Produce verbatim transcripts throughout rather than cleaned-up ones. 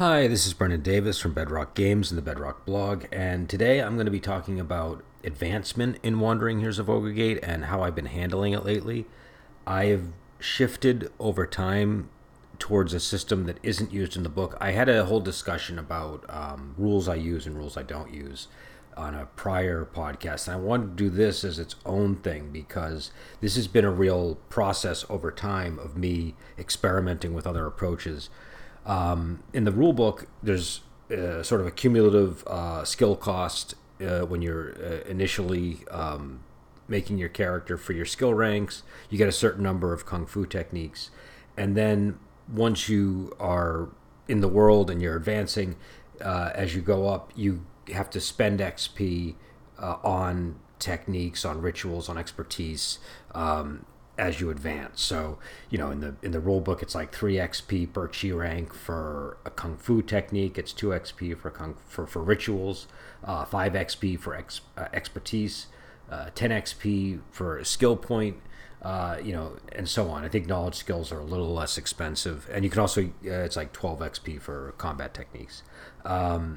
Hi, this is Brendan Davis from Bedrock Games and the Bedrock blog, and today I'm going to be talking about advancement in Wandering Heroes of Ogregate and how I've been handling it lately. I have shifted over time towards a system that isn't used in the book. I had a whole discussion about um, rules I use and rules I don't use on a prior podcast, and I wanted to do this as its own thing because this has been a real process over time of me experimenting with other approaches. Um, in the rule book, there's uh, sort of a cumulative uh, skill cost uh, when you're uh, initially um, making your character for your skill ranks. You get a certain number of kung fu techniques, and then once you are in the world and you're advancing, uh, as you go up, you have to spend X P uh, on techniques, on rituals, on expertise. Um, as you advance. So, you know, in the in the rule book, it's like three X P per chi rank for a kung fu technique. It's two X P for kung for, for rituals, uh, five X P for ex, uh, expertise, uh, ten X P for a skill point, uh, you know, and so on. I think knowledge skills are a little less expensive, and you can also uh, it's like twelve X P for combat techniques. Um,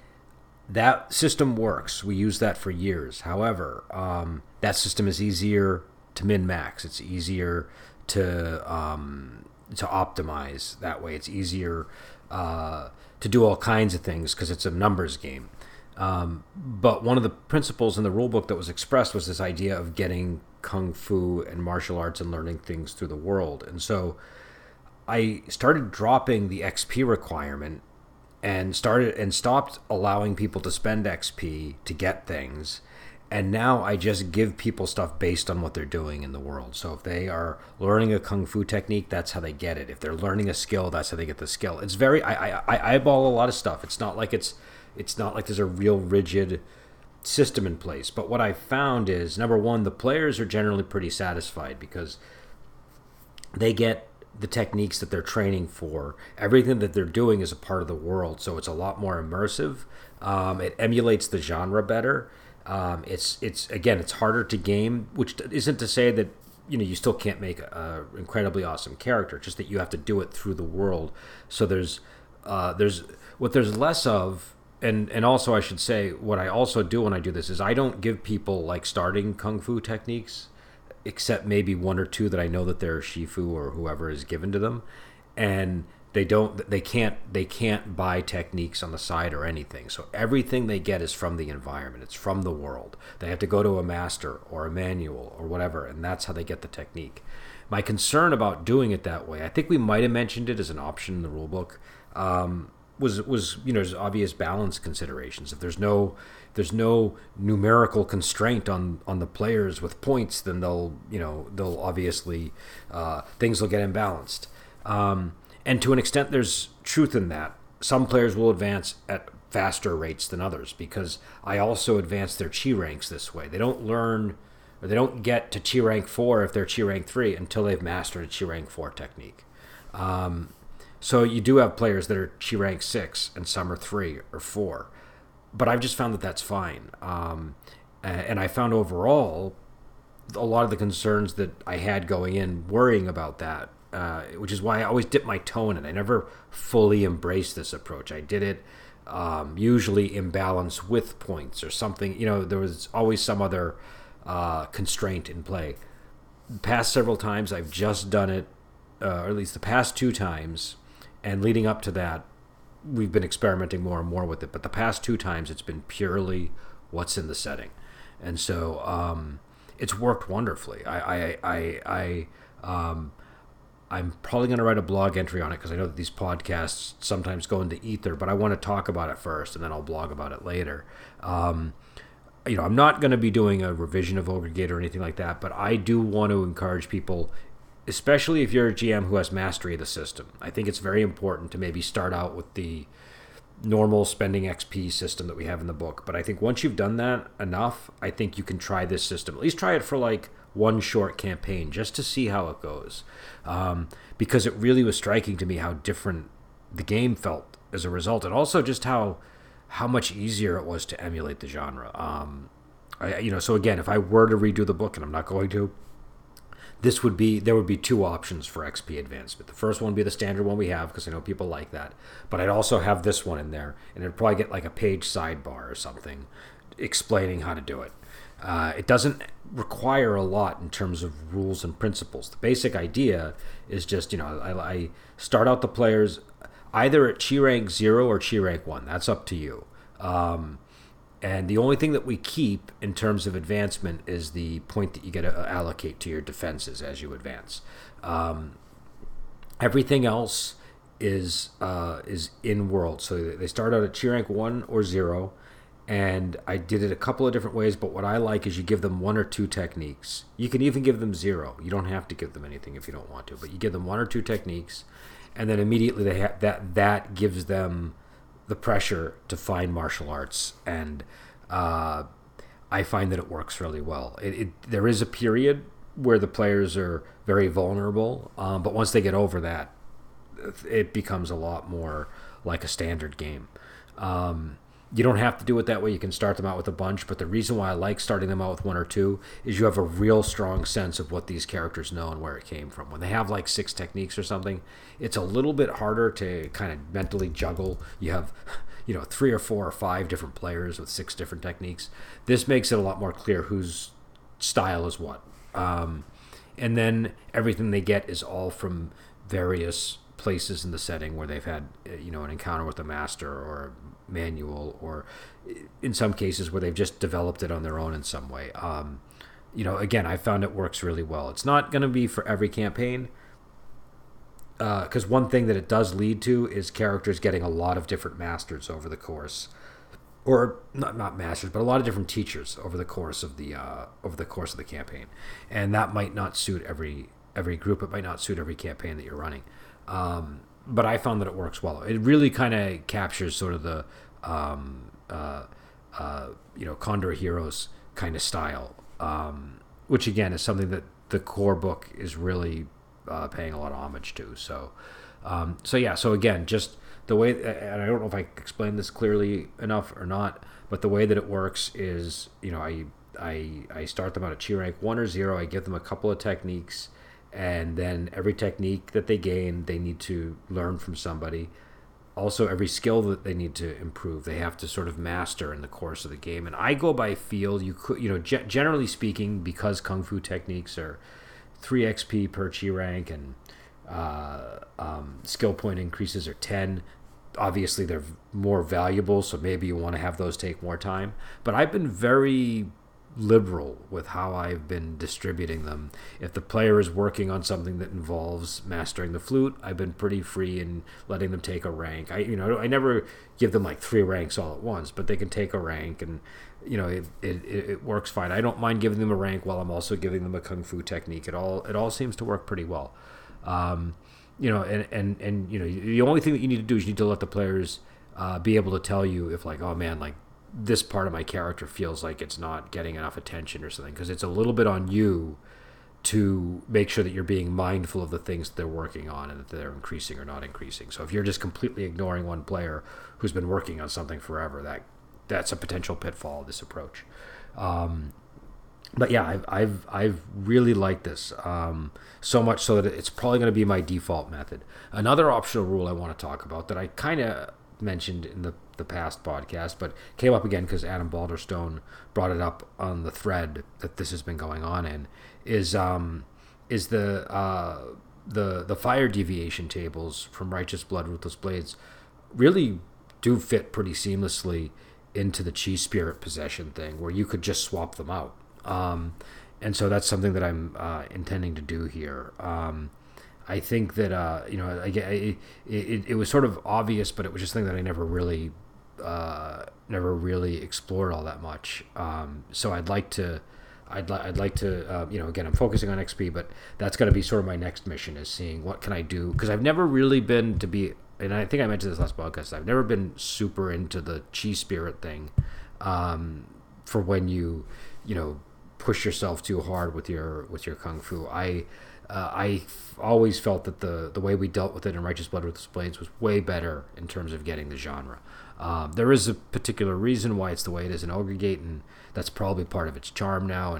that system works. We use that for years. However, um, that system is easier to min-max. It's easier to um, to optimize that way. It's easier uh, to do all kinds of things because it's a numbers game. Um, but one of the principles in the rulebook that was expressed was this idea of getting kung fu and martial arts and learning things through the world. And so I started dropping the X P requirement and started and stopped allowing people to spend X P to get things. And now I just give people stuff based on what they're doing in the world. So if they are learning a kung fu technique, that's how they get it. If they're learning a skill, that's how they get the skill. It's very I I, I eyeball a lot of stuff. It's not like it's it's not like there's a real rigid system in place. But what I found is, number one, the players are generally pretty satisfied because they get the techniques that they're training for. Everything that they're doing is a part of the world, so it's a lot more immersive. Um, it emulates the genre better. Um, it's it's again, it's harder to game, which isn't to say that you know you still can't make a, a incredibly awesome character. Just that you have to do it through the world. So there's uh, there's what there's less of, and and also I should say what I also do when I do this is I don't give people like starting kung fu techniques, except maybe one or two that I know that they're shifu or whoever is given to them, and they don't they can't they can't buy techniques on the side or anything. So everything they get is from the environment. It's from the world. They have to go to a master or a manual or whatever, and that's how they get the technique. My concern about doing it that way, I think we might have mentioned it as an option in the rulebook, um, was was you know there's obvious balance considerations. If there's no if there's no numerical constraint on on the players with points, then they'll you know they'll obviously uh, things will get imbalanced. Um, And to an extent, there's truth in that. Some players will advance at faster rates than others because I also advance their chi ranks this way. They don't learn, or they don't get to chi rank four if they're chi rank three until they've mastered a chi rank four technique. Um, so you do have players that are chi rank six and some are three or four. But I've just found that that's fine. Um, and I found overall a lot of the concerns that I had going in worrying about that. Uh, which is why I always dip my toe in it. I never fully embraced this approach. I did it um, usually in balance with points or something. You know, there was always some other uh, constraint in play. The past several times, I've just done it, uh, or at least the past two times, and leading up to that, we've been experimenting more and more with it. But the past two times, it's been purely what's in the setting, and so um, it's worked wonderfully. I, I, I, I um, I'm probably going to write a blog entry on it because I know that these podcasts sometimes go into ether, but I want to talk about it first and then I'll blog about it later. Um, you know, I'm not going to be doing a revision of Ogregate or anything like that, but I do want to encourage people, especially if you're a G M who has mastery of the system. I think it's very important to maybe start out with the normal spending X P system that we have in the book. But I think once you've done that enough, I think you can try this system. At least try it for like one short campaign just to see how it goes. Um, because it really was striking to me how different the game felt as a result, and also just how how much easier it was to emulate the genre. Um, I, you know, so again, if I were to redo the book, and I'm not going to, this would be there would be two options for X P advancement. The first one would be the standard one we have because I know people like that, but I'd also have this one in there, and it'd probably get like a page sidebar or something explaining how to do it. Uh, it doesn't require a lot in terms of rules and principles. The basic idea is just, you know, I, I start out the players either at Chi rank zero or Chi rank one. That's up to you. Um, and the only thing that we keep in terms of advancement is the point that you get to allocate to your defenses as you advance. Um, everything else is uh, is in world. So they start out at Chi rank one or zero. And I did it a couple of different ways, but what I like is you give them one or two techniques. You can even give them zero. You don't have to give them anything if you don't want to, but you give them one or two techniques, and then immediately they ha- that that gives them the pressure to find martial arts, and uh, I find that it works really well. It, it there is a period where the players are very vulnerable, um, but once they get over that, it becomes a lot more like a standard game. Um, You don't have to do it that way. You can start them out with a bunch, but the reason why I like starting them out with one or two is you have a real strong sense of what these characters know and where it came from. When they have like six techniques or something, it's a little bit harder to kind of mentally juggle. You have, you know, three or four or five different players with six different techniques. This makes it a lot more clear whose style is what. Um, and then everything they get is all from various places in the setting where they've had, you know, an encounter with a master or manual, or in some cases where they've just developed it on their own in some way. Um, you know, again, I found it works really well. It's not going to be for every campaign, because uh, one thing that it does lead to is characters getting a lot of different masters over the course, or not not masters, but a lot of different teachers over the course of the uh, over the course of the campaign, and that might not suit every every group. It might not suit every campaign that you're running. Um, but I found that it works well. It really kind of captures sort of the, um, uh, uh, you know, Condor Heroes kind of style, um, which again is something that the core book is really uh, paying a lot of homage to. So, um, so yeah. So again, just the way, and I don't know if I explained this clearly enough or not, but the way that it works is, you know, I I I start them out at Chi rank one or zero. I give them a couple of techniques. And then every technique that they gain, they need to learn from somebody. Also, every skill that they need to improve, they have to sort of master in the course of the game. And I go by feel. You could, you know, ge- generally speaking, because kung fu techniques are three X P per Chi rank, and uh, um, skill point increases are ten. Obviously, they're more valuable, so maybe you want to have those take more time. But I've been very liberal with how I've been distributing them. If the player is working on something that involves mastering the flute, I've been pretty free in letting them take a rank. I you know I never give them like three ranks all at once, but they can take a rank, and you know it it, it works fine. I don't mind giving them a rank while I'm also giving them a kung fu technique. It all it all seems to work pretty well. Um, you know, and, and and you know the only thing that you need to do is you need to let the players uh, be able to tell you if like, oh man, like this part of my character feels like it's not getting enough attention or something, because it's a little bit on you to make sure that you're being mindful of the things that they're working on and that they're increasing or not increasing. So if you're just completely ignoring one player who's been working on something forever, that that's a potential pitfall of this approach. Um, but yeah, I've I've I've really liked this um, so much so that it's probably going to be my default method. Another optional rule I want to talk about that I kind of mentioned in the the past podcast, but came up again because Adam Balderstone brought it up on the thread that this has been going on in, is um is the uh the the fire deviation tables from Righteous Blood, Ruthless Blades really do fit pretty seamlessly into the Chi Spirit possession thing, where you could just swap them out. Um, and so that's something that I'm uh, intending to do here. Um, I think that uh, you know, I, I, it, it was sort of obvious, but it was just something that I never really, uh, never really explored all that much. Um, so I'd like to, I'd, li- I'd like to, uh, you know, again, I'm focusing on X P, but that's going to be sort of my next mission, is seeing what can I do, because I've never really been to be, and I think I mentioned this last podcast, I've never been super into the Chi Spirit thing, um, for when you, you know, push yourself too hard with your with your kung fu. I uh, I always felt that the the way we dealt with it in Righteous Blood, Ruthless Blades was way better in terms of getting the genre. Um, there is a particular reason why it's the way it is in Ogre Gate, and that's probably part of its charm now. And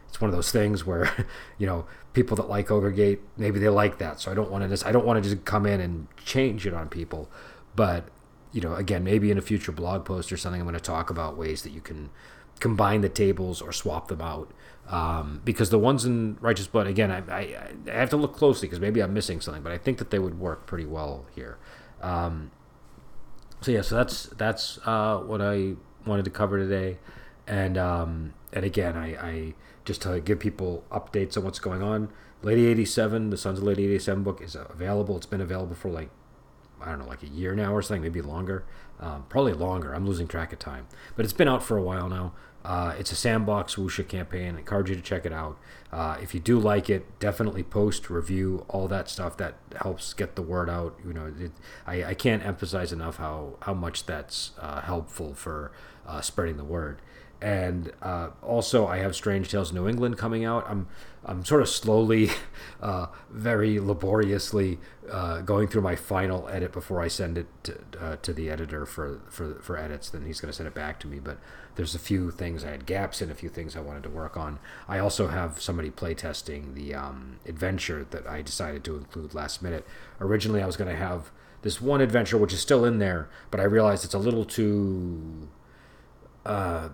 it's one of those things where, you know, people that like Ogre Gate, maybe they like that. So I don't want to just I don't want to just come in and change it on people. But, you know, again, maybe in a future blog post or something, I'm going to talk about ways that you can combine the tables or swap them out. Um, because the ones in Righteous Blood, again, I, I, I have to look closely because maybe I'm missing something, but I think that they would work pretty well here. Um, so yeah, so that's that's uh, what I wanted to cover today, and um, and again, I, I just to give people updates on what's going on. Lady eighty-seven, the Sons of Lady eighty-seven book is available. It's been available for like, I don't know, like a year now or something, maybe longer. Um, probably longer. I'm losing track of time. But it's been out for a while now. Uh, it's a sandbox Wuxia campaign. I encourage you to check it out. Uh, if you do like it, definitely post, review, all that stuff. That helps get the word out. You know, it, I, I can't emphasize enough how, how much that's uh, helpful for uh, spreading the word. And uh, also, I have Strange Tales New England coming out. I'm I'm sort of slowly, uh, very laboriously uh, going through my final edit before I send it to, uh, to the editor for, for for edits. Then he's going to send it back to me. But there's a few things I had gaps in, a few things I wanted to work on. I also have somebody playtesting the um, adventure that I decided to include last minute. Originally, I was going to have this one adventure, which is still in there, but I realized it's a little too... Uh,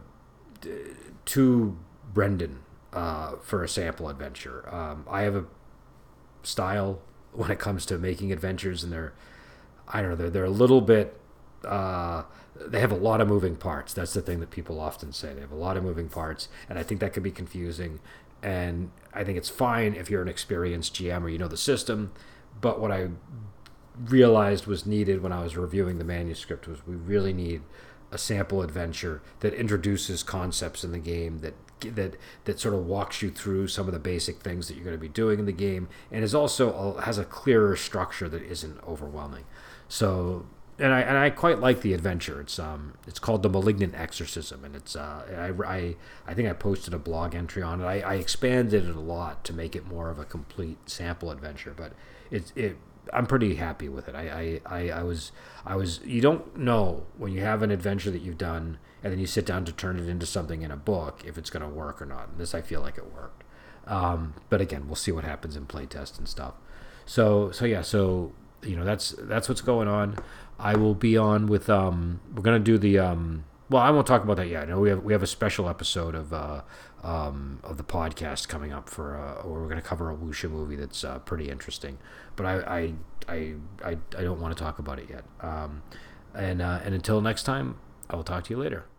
to Brendan uh, for a sample adventure. Um, I have a style when it comes to making adventures, and they're, I don't know, they're, they're a little bit, uh, they have a lot of moving parts. That's the thing that people often say. They have a lot of moving parts, and I think that can be confusing. And I think it's fine if you're an experienced G M or you know the system, but what I realized was needed when I was reviewing the manuscript was we really need a sample adventure that introduces concepts in the game, that that that sort of walks you through some of the basic things that you're going to be doing in the game, and is also has a clearer structure that isn't overwhelming. So, and I and I quite like the adventure. It's um it's called The Malignant Exorcism, and it's uh I I, I think I posted a blog entry on it. I, I expanded it a lot to make it more of a complete sample adventure, but it it. I'm pretty happy with it. I, I, I, I was I was you don't know when you have an adventure that you've done and then you sit down to turn it into something in a book if it's going to work or not. And this, I feel like it worked. Um, but again, we'll see what happens in playtest and stuff. So so yeah, so you know that's that's what's going on. I will be on with um we're gonna do the um well I won't talk about that yet. I know we have we have a special episode of uh um of the podcast coming up for uh where we're gonna cover a Wuxia movie that's uh, pretty interesting. But I I I I, I don't want to talk about it yet. Um and uh, and until next time, I will talk to you later.